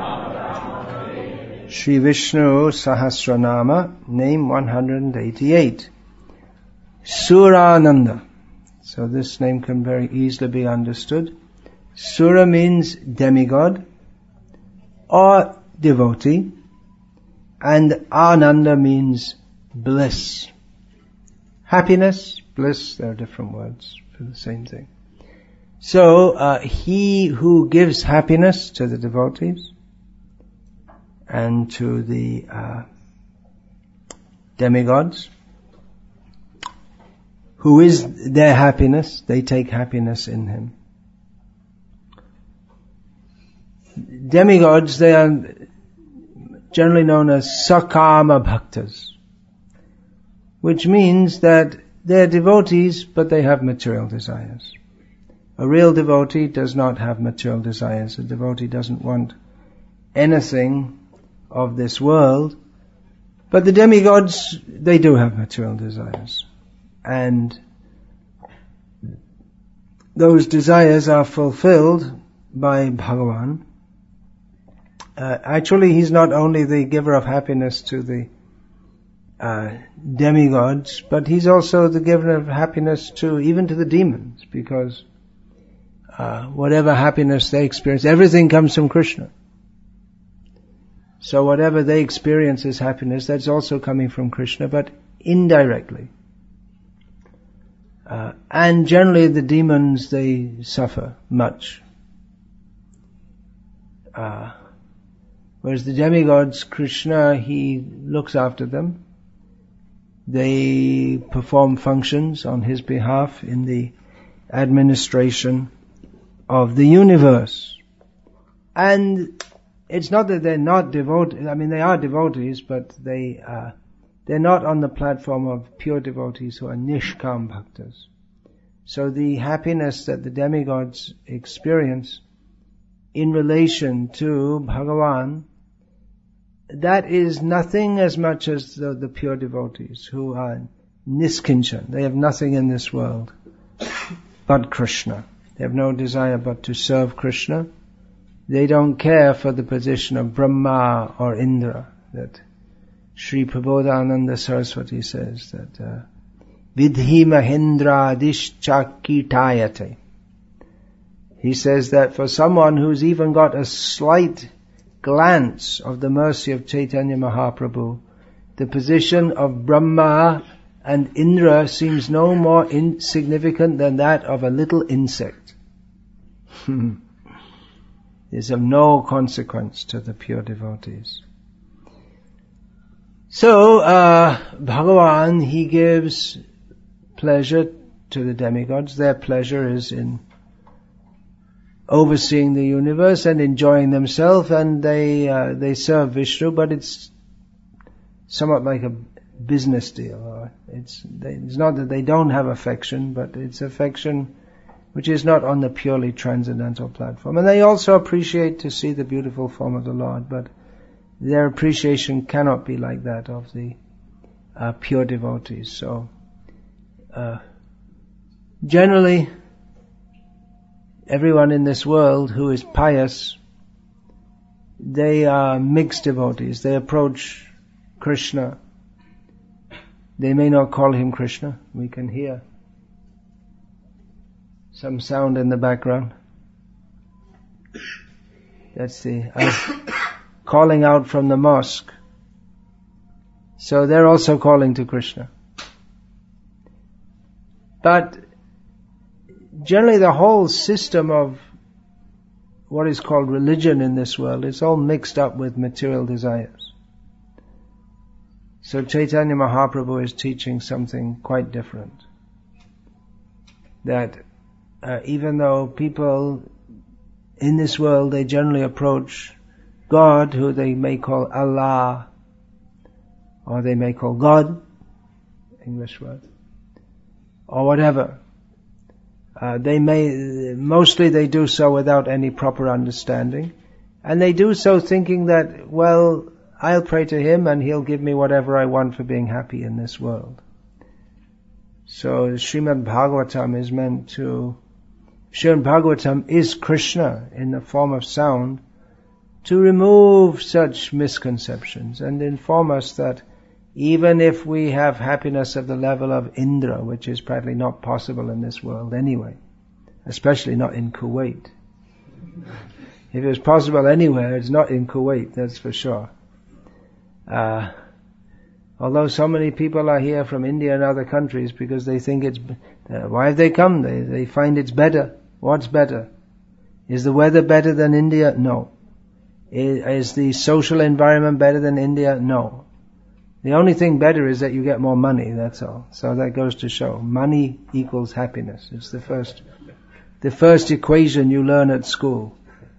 Shri Vishnu Sahasranama, name 188. Surananda. So this name can very easily be understood. Sura means demigod or devotee, and Ananda means bliss. Happiness, bliss, there are different words for the same thing. So, he who gives happiness to the devotees and to the demigods, who is their happiness, they take happiness in him. Demigods, they are generally known as Sakama Bhaktas, which means that they're devotees, but they have material desires. A real devotee does not have material desires. A devotee doesn't want anything of this world. But the demigods, they do have material desires. And those desires are fulfilled by Bhagavan. Actually, he's not only the giver of happiness to the demigods, but he's also the giver of happiness to even to the demons, because whatever happiness they experience, everything comes from Krishna. So whatever they experience as happiness, that's also coming from Krishna, but indirectly. And generally the demons, they suffer much. Whereas the demigods, Krishna, he looks after them. They perform functions on his behalf in the administration of the universe. And it's not that they're not devotees, I mean they are devotees, but they're not on the platform of pure devotees who are Nishkam Bhaktas. So the happiness that the demigods experience in relation to Bhagavan, that is nothing as much as the pure devotees who are Niskinchan. They have nothing in this world but Krishna. They have no desire but to serve Krishna. They don't care for the position of Brahma or Indra. That Sri Prabodhananda Saraswati says that Vidhi Mahendra Dishchakitayate. He says that for someone who's even got a slight glance of the mercy of Chaitanya Mahaprabhu, the position of Brahma and Indra seems no more insignificant than that of a little insect. Is of no consequence to the pure devotees. So, Bhagavan, he gives pleasure to the demigods. Their pleasure is in overseeing the universe and enjoying themselves, and they serve Vishnu, but it's somewhat like a business deal. It's not that they don't have affection, but it's affection which is not on the purely transcendental platform. And they also appreciate to see the beautiful form of the Lord, but their appreciation cannot be like that of the pure devotees. So, generally, everyone in this world who is pious, they are mixed devotees. They approach Krishna. They may not call him Krishna. We can hear some sound in the background. That's the calling out from the mosque. So they're also calling to Krishna. But generally the whole system of what is called religion in this world is all mixed up with material desires. So Chaitanya Mahaprabhu is teaching something quite different. That even though people in this world, they generally approach God, who they may call Allah, or they may call God, English word, or whatever. Mostly they do so without any proper understanding. And they do so thinking that, well, I'll pray to him and he'll give me whatever I want for being happy in this world. So Srimad Bhagavatam is meant to, Srimad Bhagavatam is Krishna in the form of sound to remove such misconceptions and inform us that even if we have happiness of the level of Indra, which is practically not possible in this world anyway, especially not in Kuwait. If it was possible anywhere, it's not in Kuwait, that's for sure. Although so many people are here from India and other countries because they think it's... why have they come? They find it's better. What's better? Is the weather better than India? No. Is the social environment better than India? No. The only thing better is that you get more money, that's all. So that goes to show. Money equals happiness. It's the first equation you learn at school.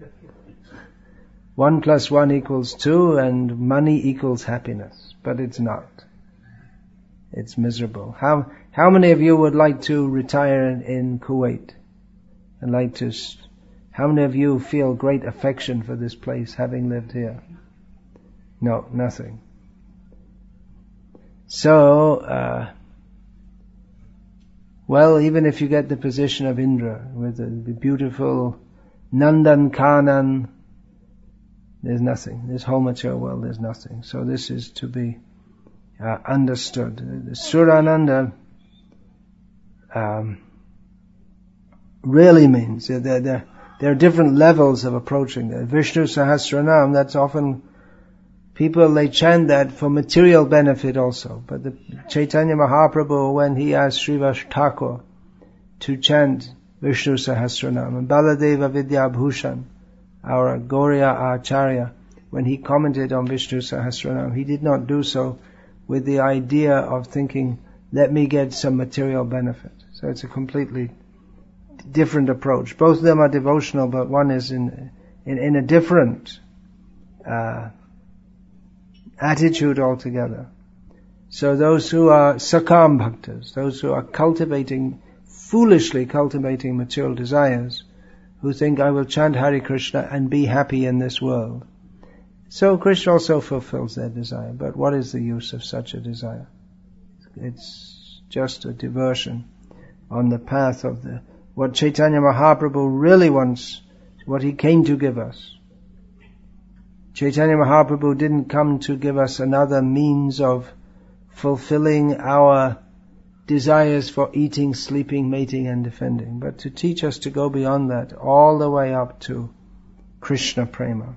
1 + 1 = 2 and money equals happiness. But it's not. It's miserable. How many of you would like to retire in Kuwait? How many of you feel great affection for this place, having lived here? No, nothing. So, well, even if you get the position of Indra, with the beautiful Nandan Kanan, there's nothing. This whole material world, there's nothing. So this is to be understood. The Surananda really means there are different levels of approaching that. Vishnu Sahasranam, that's often people, they chant that for material benefit also. But the Chaitanya Mahaprabhu, when he asked Srivas Thakur to chant Vishnu Sahasranam, and Baladeva Vidyabhushan, our Gauriya Acharya, when he commented on Vishnu Sahasranam, he did not do so with the idea of thinking, let me get some material benefit. So it's a completely different approach. Both of them are devotional, but one is in a different attitude altogether. So those who are sakam bhaktas, those who are foolishly cultivating material desires, who think, I will chant Hare Krishna and be happy in this world. So Krishna also fulfills their desire. But what is the use of such a desire? It's just a diversion on the path of what Chaitanya Mahaprabhu really wants, what he came to give us. Chaitanya Mahaprabhu didn't come to give us another means of fulfilling our desires for eating, sleeping, mating and defending, but to teach us to go beyond that, all the way up to Krishna Prema.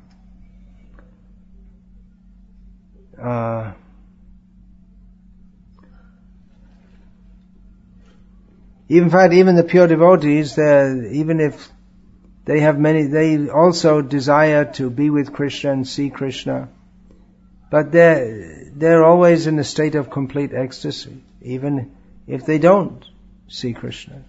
In fact, even the pure devotees, even if they have they also desire to be with Krishna and see Krishna, but they're always in a state of complete ecstasy, even if they don't see Krishna.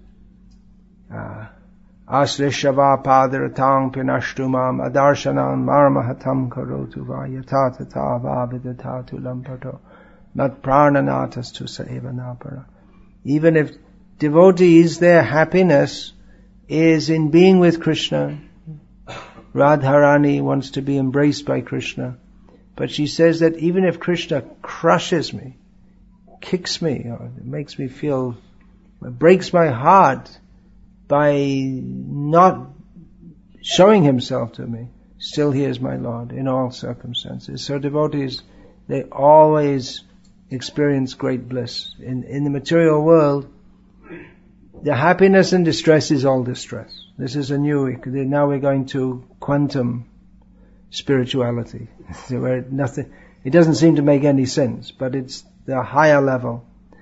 Asrishava padaratang pinashtumam adarshanam marmahatam karotu va yatatata va vidatatu lampato mat prananatas sa eva napara. Even if devotees, their happiness is in being with Krishna. Radharani wants to be embraced by Krishna, but she says that even if Krishna crushes me, kicks me, or makes me feel, breaks my heart by not showing himself to me, still he is my Lord in all circumstances. So devotees, they always experience great bliss. In the material world, the happiness and distress is all distress. This is now we're going to quantum spirituality, where it doesn't seem to make any sense, but it's the higher level,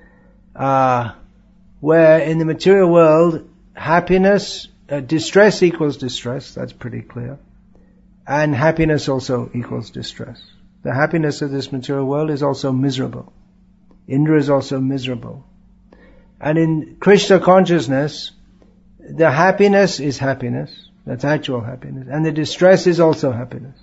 where in the material world, happiness, distress equals distress, that's pretty clear, and happiness also equals distress. The happiness of this material world is also miserable. Indra is also miserable. And in Krishna consciousness, the happiness is happiness, that's actual happiness, and the distress is also happiness.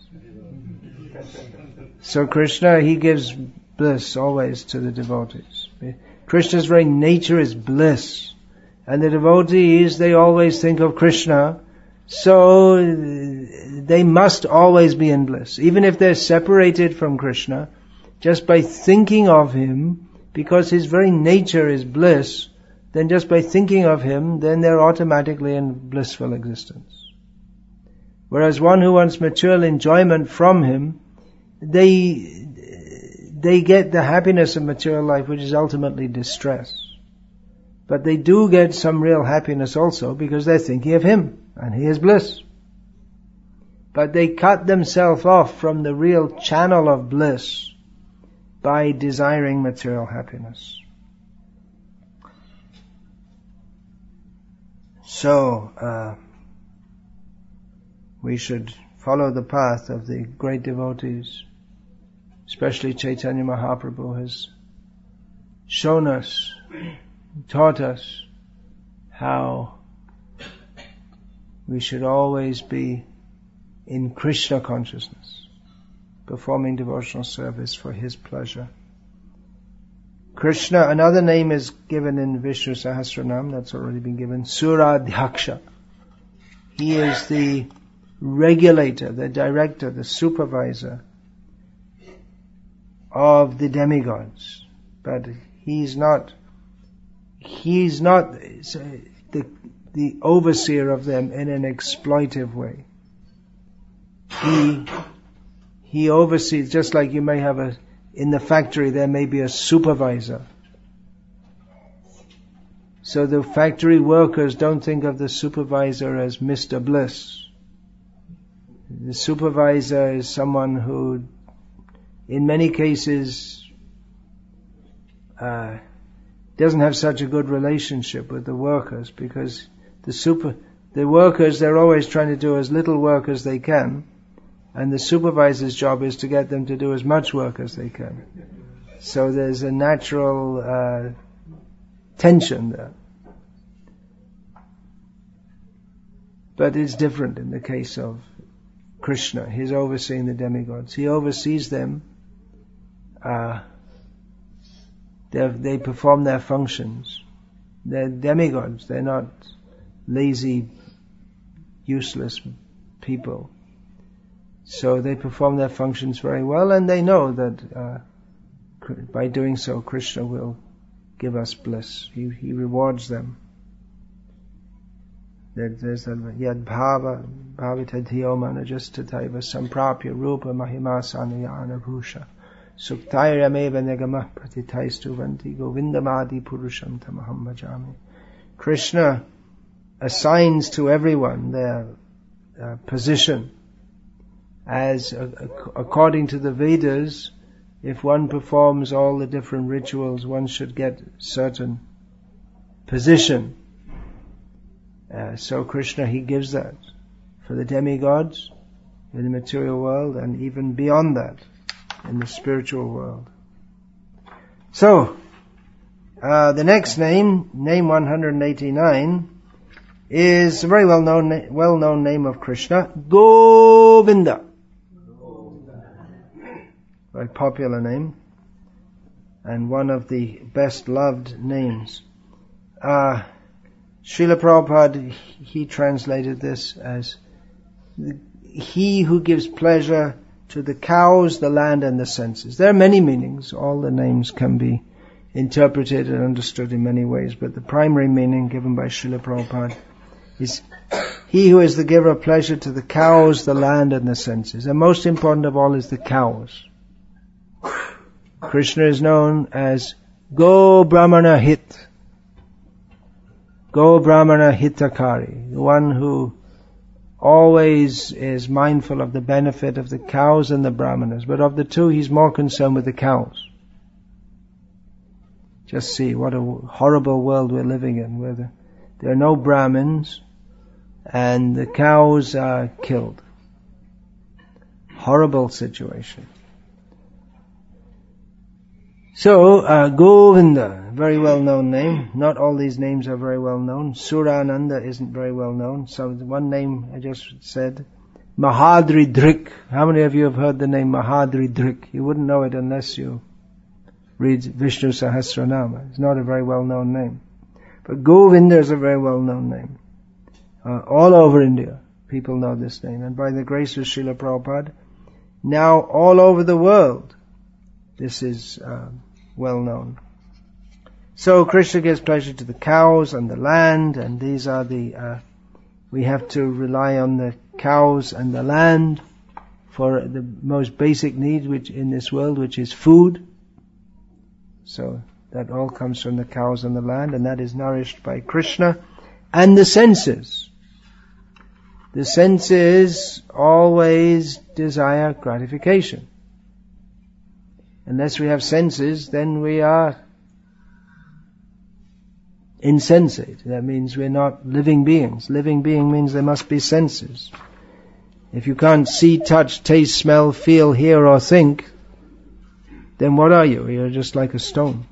So Krishna, he gives bliss always to the devotees. Krishna's very nature is bliss. And the devotees, they always think of Krishna, so they must always be in bliss. Even if they're separated from Krishna, just by thinking of him, because his very nature is bliss, then just by thinking of him, then they're automatically in blissful existence. Whereas one who wants material enjoyment from him, they get the happiness of material life, which is ultimately distress. But they do get some real happiness also because they're thinking of him and he is bliss. But they cut themselves off from the real channel of bliss by desiring material happiness. So, we should follow the path of the great devotees, especially Chaitanya Mahaprabhu has shown us, taught us how we should always be in Krishna consciousness, performing devotional service for his pleasure. Krishna, another name is given in Vishnu Sahasranam, that's already been given, Suradhyaksha. He is the regulator, the director, the supervisor of the demigods. But he's not the overseer of them in an exploitive way. He oversees, just like you may have in the factory there may be a supervisor. So the factory workers don't think of the supervisor as Mr. Bliss. The supervisor is someone who, in many cases, doesn't have such a good relationship with the workers, because the workers, they're always trying to do as little work as they can, and the supervisor's job is to get them to do as much work as they can. So there's a natural tension there. But it's different in the case of Krishna. He's overseeing the demigods. He oversees them. They perform their functions. They're demigods. They're not lazy, useless people. So they perform their functions very well, and they know that by doing so, Krishna will give us bliss. He rewards them. There's yad bhava bhavitadhiyo manajasthataiva samprapya rupa mahimasanayana bhusha suktairayameva negamah pratitaistu vanti govindamadi purusham tamaham bhajami. Krishna assigns to everyone their position. As according to the Vedas, if one performs all the different rituals, one should get certain position. So Krishna, he gives that for the demigods in the material world, and even beyond that in the spiritual world. So, the next name 189, is a very well-known name of Krishna, Govinda. Very popular name, and one of the best loved names. Srila Prabhupada, he translated this as he who gives pleasure to the cows, the land and the senses. There are many meanings. All the names can be interpreted and understood in many ways, but the primary meaning given by Srila Prabhupada is he who is the giver of pleasure to the cows, the land and the senses. And most important of all is the cows. Krishna is known as Go Brahmana Hit. Go Brahmana Hitakari, the one who always is mindful of the benefit of the cows and the Brahmanas. But of the two, he's more concerned with the cows. Just see what a horrible world we're living in, where there are no Brahmins and the cows are killed. Horrible situation. So, Govinda, very well-known name. Not all these names are very well-known. Surananda isn't very well-known. So one name I just said, Mahadri Drik. How many of you have heard the name Mahadri Drik? You wouldn't know it unless you read Vishnu Sahasranama. It's not a very well-known name. But Govinda is a very well-known name. All over India, people know this name. And by the grace of Srila Prabhupada, now all over the world, this is well known. So Krishna gives pleasure to the cows and the land, and these are the We have to rely on the cows and the land for the most basic need which in this world, which is food. So that all comes from the cows and the land, and that is nourished by Krishna. And the senses. The senses always desire gratification. Unless we have senses, then we are insensate. That means we're not living beings. Living being means there must be senses. If you can't see, touch, taste, smell, feel, hear or think, then what are you? You're just like a stone.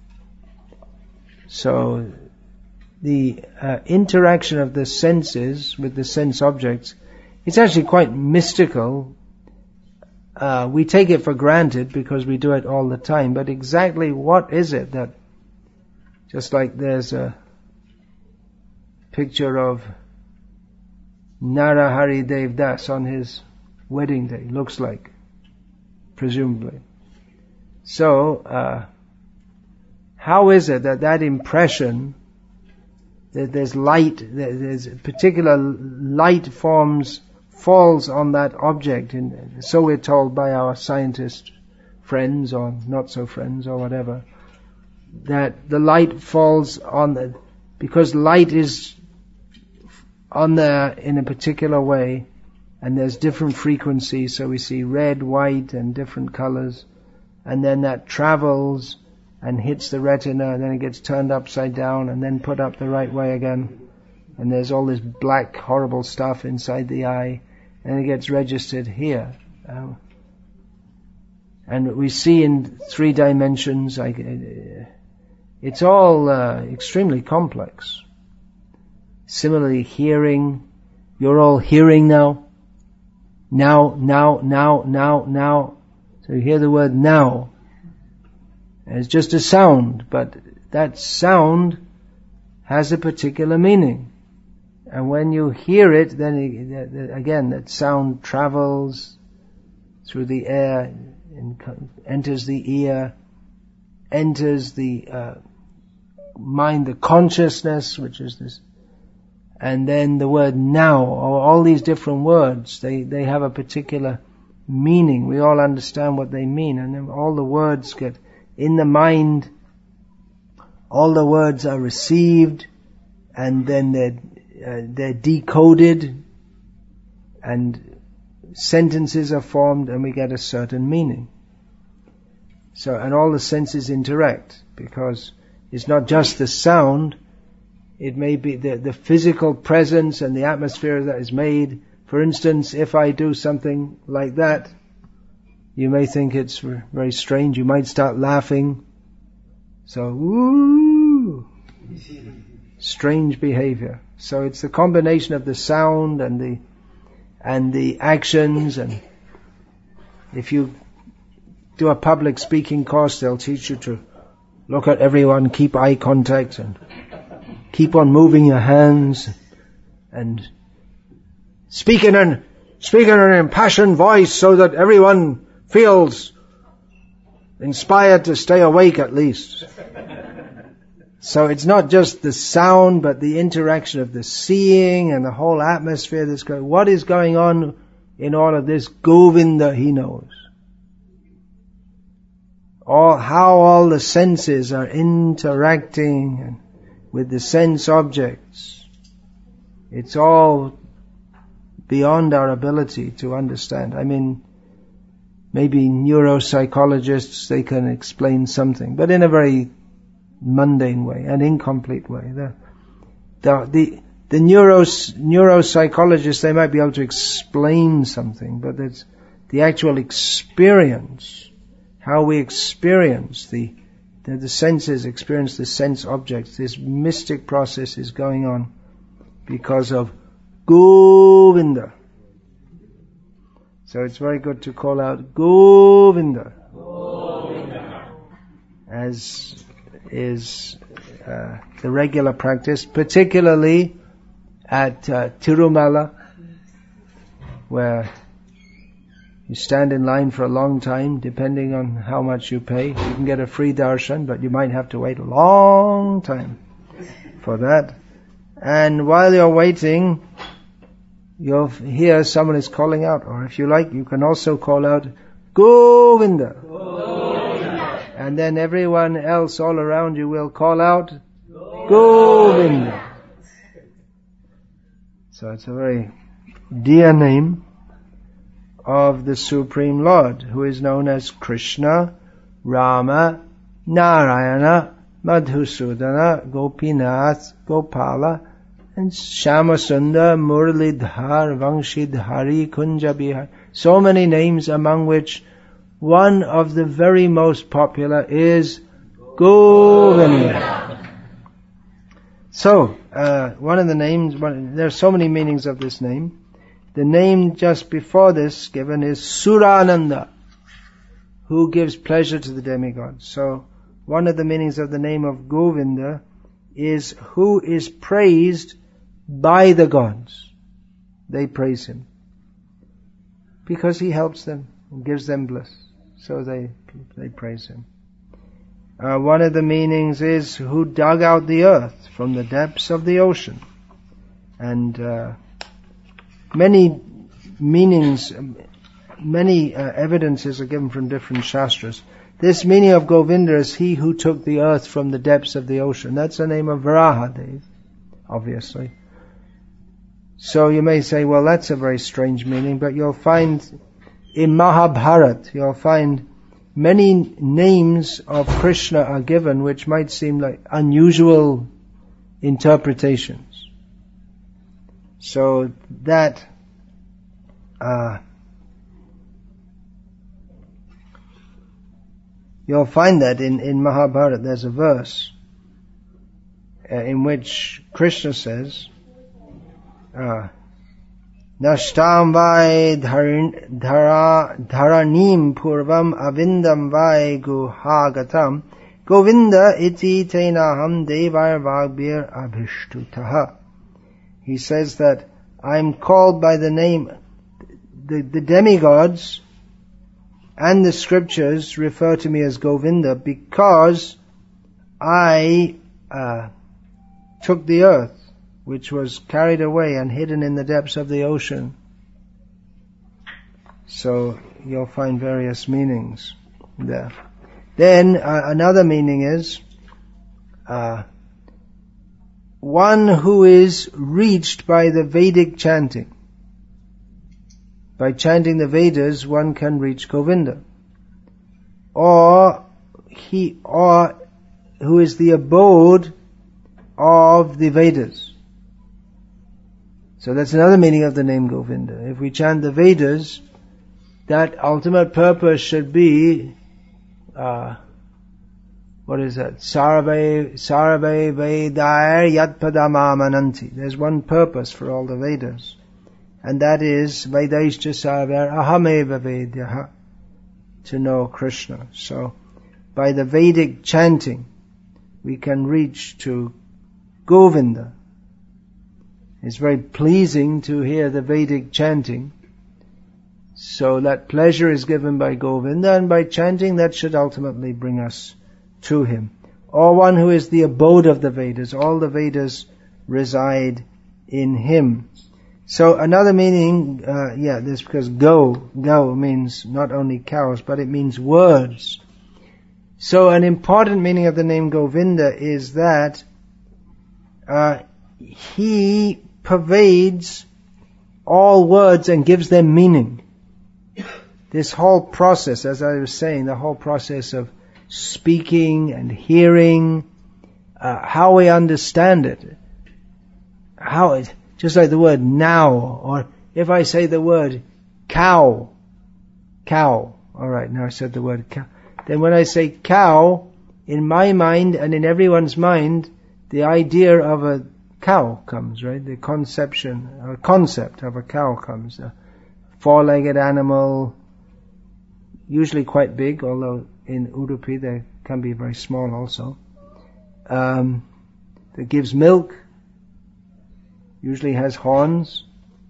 So the interaction of the senses with the sense objects, it's actually quite mystical. We take it for granted because we do it all the time, but exactly what is it that, just like there's a picture of Narahari Dev Das on his wedding day, looks like, presumably. So, how is it that impression, that there's light, there's particular light falls on that object, and so we're told by our scientist friends or not so friends or whatever, that the light falls on because light is on there in a particular way, and there's different frequencies, so we see red, white and different colors, and then that travels and hits the retina, and then it gets turned upside down and then put up the right way again, and there's all this black horrible stuff inside the eye, and it gets registered here. And we see in 3 dimensions, it's all extremely complex. Similarly, hearing, you're all hearing now. Now. So you hear the word now. And it's just a sound, but that sound has a particular meaning. And when you hear it, then again, that sound travels through the air, and enters the ear, enters the mind, the consciousness, which is this. And then the word now, or all these different words, they have a particular meaning. We all understand what they mean, and then all the words get in the mind, all the words are received, and then they're decoded, and sentences are formed, and we get a certain meaning. So, and all the senses interact, because it's not just the sound, it may be the physical presence and the atmosphere that is made. For instance, if I do something like that, you may think it's very strange. You might start laughing. So, woo! Strange behavior. So it's the combination of the sound and the actions. And if you do a public speaking course, they'll teach you to look at everyone, keep eye contact, and keep on moving your hands, and speak in an impassioned voice so that everyone feels inspired to stay awake at least. So it's not just the sound, but the interaction of the seeing and the whole atmosphere that's going. What is going on in all of this? Govinda, he knows. How all the senses are interacting with the sense objects. It's all beyond our ability to understand. I mean, maybe neuropsychologists, they can explain something, but in a very mundane way, an incomplete way. The neuropsychologists, they might be able to explain something, but it's the actual experience, how we experience the senses, experience the sense objects. This mystic process is going on because of Govinda. So it's very good to call out Govinda, Govinda. As is the regular practice, particularly at Tirumala, where you stand in line for a long time, depending on how much you pay. You can get a free darshan, but you might have to wait a long time for that. And while you're waiting, you'll hear someone is calling out, or if you like, you can also call out, Govinda. Govinda. And then everyone else all around you will call out, Govinda. So it's a very dear name of the Supreme Lord, who is known as Krishna, Rama, Narayana, Madhusudana, Gopinath, Gopala, and Shyamasundar, Muralidhar, Vanshidhari, Kunjabihar. So many names, among which one of the very most popular is Govinda. So, one of the names, there are so many meanings of this name. The name just before this given is Surananda, who gives pleasure to the demigods. So, one of the meanings of the name of Govinda is who is praised by the gods. They praise him because he helps them and gives them bliss. So they praise him. One of the meanings is who dug out the earth from the depths of the ocean. And many meanings, many evidences are given from different shastras. This meaning of Govinda is he who took the earth from the depths of the ocean. That's the name of Varahadev, obviously. So you may say, well, that's a very strange meaning, but you'll find in Mahabharata, you'll find many names of Krishna are given which might seem like unusual interpretations. So that you'll find that in Mahabharata there's a verse in which Krishna says, Nashtam vai dharanim purvam avindam vai guhagatam Govinda iti tenaham devar vagbir abhishtutaha. He says that I'm called by the name, the demigods and the scriptures refer to me as Govinda because I took the earth, which was carried away and hidden in the depths of the ocean. So you'll find various meanings there. Then another meaning is one who is reached by the Vedic chanting. By chanting the Vedas, one can reach Govinda. Or who is the abode of the Vedas. So that's another meaning of the name Govinda. If we chant the Vedas, that ultimate purpose should be, what is that? Sarve Vedair Yat Padamamananti. There's one purpose for all the Vedas. And that is Vedaishcha Sarver Ahameva Vedyaha. To know Krishna. So, by the Vedic chanting, we can reach to Govinda. It's very pleasing to hear the Vedic chanting. So that pleasure is given by Govinda, and by chanting that should ultimately bring us to him. Or one who is the abode of the Vedas. All the Vedas reside in him. So another meaning, this because go means not only cows, but it means words. So an important meaning of the name Govinda is that he pervades all words and gives them meaning. This whole process, as I was saying, the whole process of speaking and hearing, how we understand it, just like the word now, or if I say the word cow, alright, now I said the word cow. Then when I say cow, in my mind and in everyone's mind, the idea of a cow comes, right? The concept of a cow comes. A four-legged animal, usually quite big, although in Udupi they can be very small also. That gives milk, usually has horns.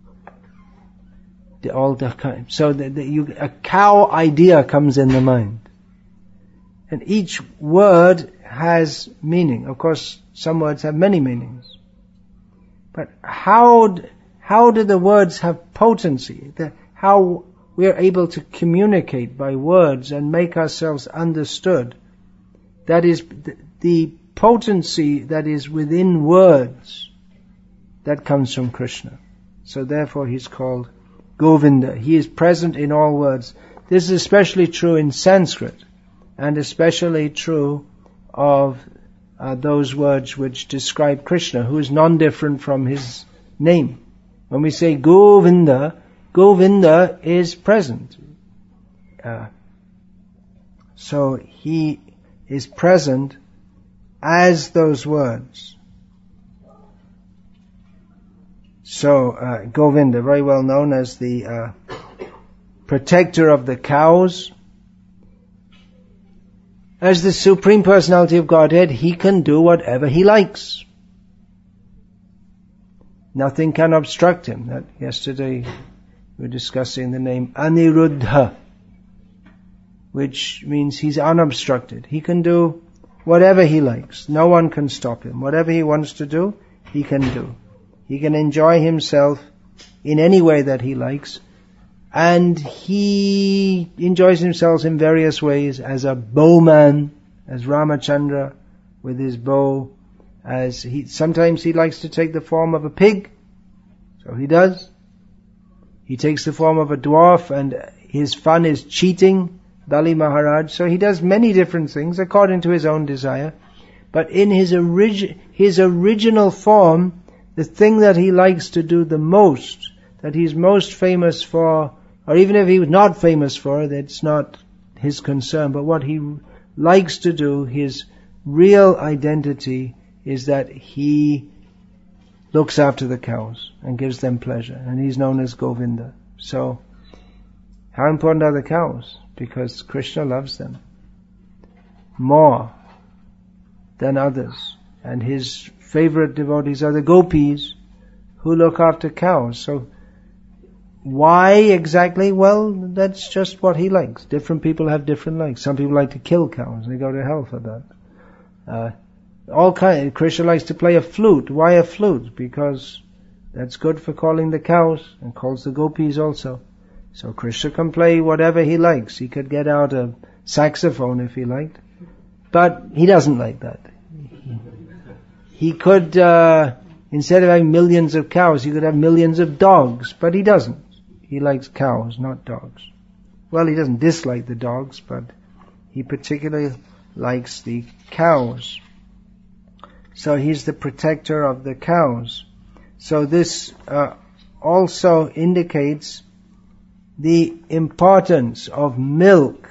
So a cow idea comes in the mind. And each word has meaning. Of course, some words have many meanings. But how how do the words have potency? How we are able to communicate by words and make ourselves understood. That is the potency that is within words. That comes from Krishna. So therefore he's called Govinda. He is present in all words. This is especially true in Sanskrit, and especially true of those words which describe Krishna, who is non-different from his name. When we say Govinda, Govinda is present. So he is present as those words. So Govinda, very well known as the protector of the cows. As the Supreme Personality of Godhead, he can do whatever he likes. Nothing can obstruct him. Yesterday we were discussing the name Aniruddha, which means he's unobstructed. He can do whatever he likes. No one can stop him. Whatever he wants to do, he can do. He can enjoy himself in any way that he likes. And he enjoys himself in various ways, as a bowman, as Ramachandra with his bow, sometimes he likes to take the form of a pig, so he does. He takes the form of a dwarf, and his fun is cheating Bali Maharaj, so he does many different things according to his own desire. But in his original form, the thing that he likes to do the most, that he's most famous for, or even if he was not famous for it, it's not his concern, but what he likes to do, his real identity, is that he looks after the cows and gives them pleasure, and he's known as Govinda. So, how important are the cows? Because Krishna loves them more than others, and his favorite devotees are the gopis, who look after cows. So, why exactly? Well, that's just what he likes. Different people have different likes. Some people like to kill cows. They go to hell for that. Krishna likes to play a flute. Why a flute? Because that's good for calling the cows, and calls the gopis also. So Krishna can play whatever he likes. He could get out a saxophone if he liked. But he doesn't like that. He could, instead of having millions of cows, he could have millions of dogs. But he doesn't. He likes cows, not dogs. Well, he doesn't dislike the dogs, but he particularly likes the cows. So he's the protector of the cows. So this also indicates the importance of milk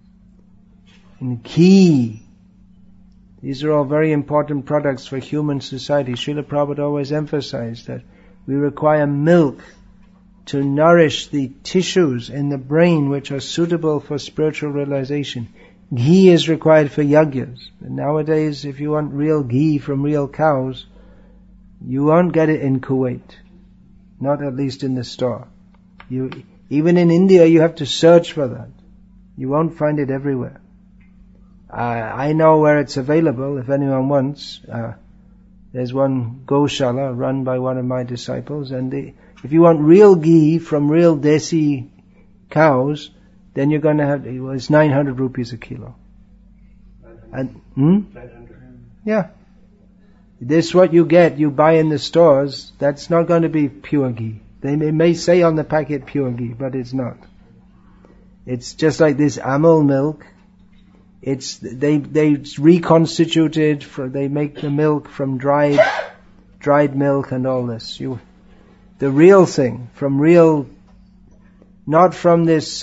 and ghee. These are all very important products for human society. Srila Prabhupada always emphasized that we require milk to nourish the tissues in the brain which are suitable for spiritual realization. Ghee is required for yajnas. Nowadays, if you want real ghee from real cows, you won't get it in Kuwait. Not at least in the store. Even in India, you have to search for that. You won't find it everywhere. I know where it's available, if anyone wants. There's one Goshala run by one of my disciples, and if you want real ghee from real desi cows, then you're going to have, it's 900 rupees a kilo. 900? Yeah. This what you get, you buy in the stores, that's not going to be pure ghee. They may say on the packet pure ghee, but it's not. It's just like this Amul milk. They reconstituted, they make the milk from dried milk and all this. The real thing, from real, not from this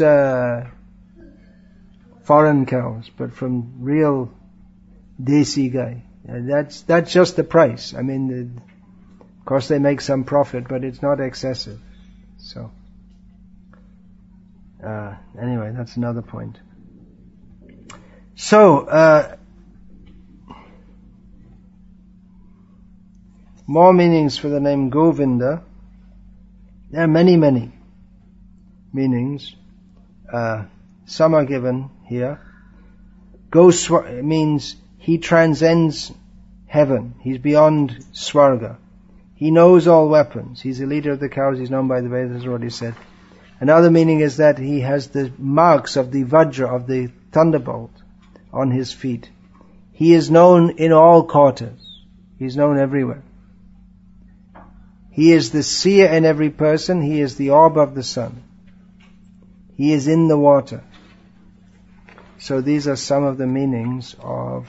foreign cows, but from real desi guy. That's just the price. I mean, of course they make some profit, but it's not excessive. So, anyway, that's another point. So, more meanings for the name Govinda. There are many, many meanings. Some are given here. Means he transcends heaven. He's beyond Swarga. He knows all weapons. He's the leader of the cows. He's known by the Vedas, as already said. Another meaning is that he has the marks of the Vajra, of the thunderbolt, on his feet. He is known in all quarters. He's known everywhere. He is the seer in every person. He is the orb of the sun. He is in the water. So these are some of the meanings of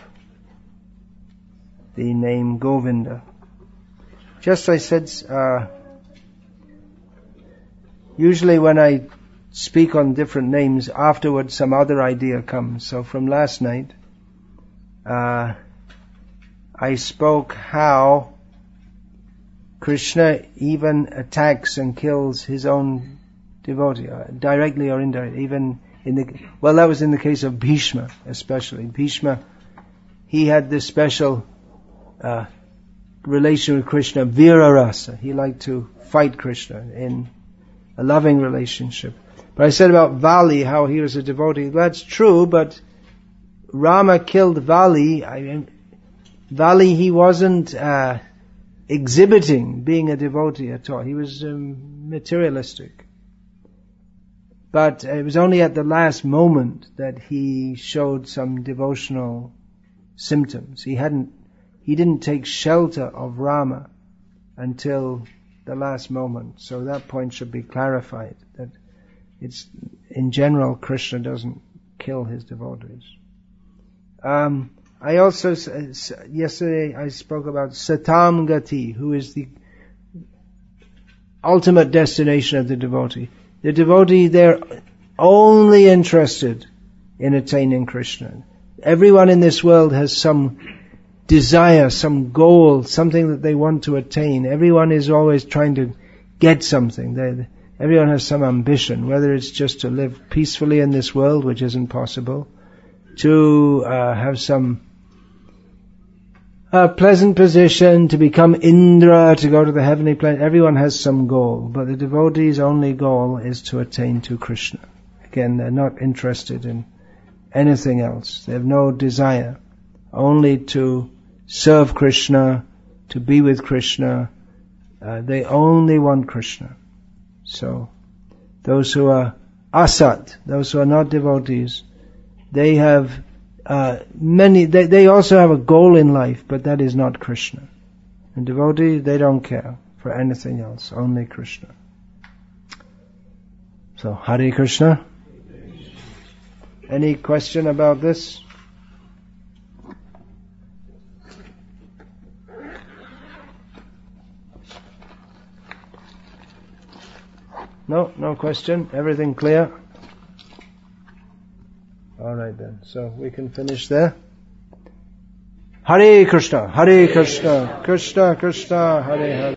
the name Govinda. Just I said, usually when I speak on different names, afterwards some other idea comes. So from last night, I spoke how Krishna even attacks and kills his own devotee, directly or indirectly. Even that was in the case of Bhishma, especially. Bhishma, he had this special relation with Krishna, Vira Rasa. He liked to fight Krishna in a loving relationship. But I said about Vali, how he was a devotee. That's true, but Rama killed Vali. Vali, he wasn't exhibiting being a devotee at all. He was materialistic. But it was only at the last moment that he showed some devotional symptoms. He didn't take shelter of Rama until the last moment. So that point should be clarified, that it's, in general, Krishna doesn't kill his devotees. I also, yesterday I spoke about Satam Gati, who is the ultimate destination of the devotee. The devotee, they're only interested in attaining Krishna. Everyone in this world has some desire, some goal, something that they want to attain. Everyone is always trying to get something. Everyone has some ambition, whether it's just to live peacefully in this world, which isn't possible, to have some pleasant position, to become Indra, to go to the heavenly planet. Everyone has some goal, but the devotee's only goal is to attain to Krishna. Again, they're not interested in anything else. They have no desire, only to serve Krishna, to be with Krishna. They only want Krishna. So, those who are asat, those who are not devotees, they have they also have a goal in life, but that is not Krishna. And devotees, they don't care for anything else, only Krishna. So, Hare Krishna. Any question about this? No question. Everything clear? Alright then, so we can finish there. Hare Krishna, Krishna Krishna, Hare Hare.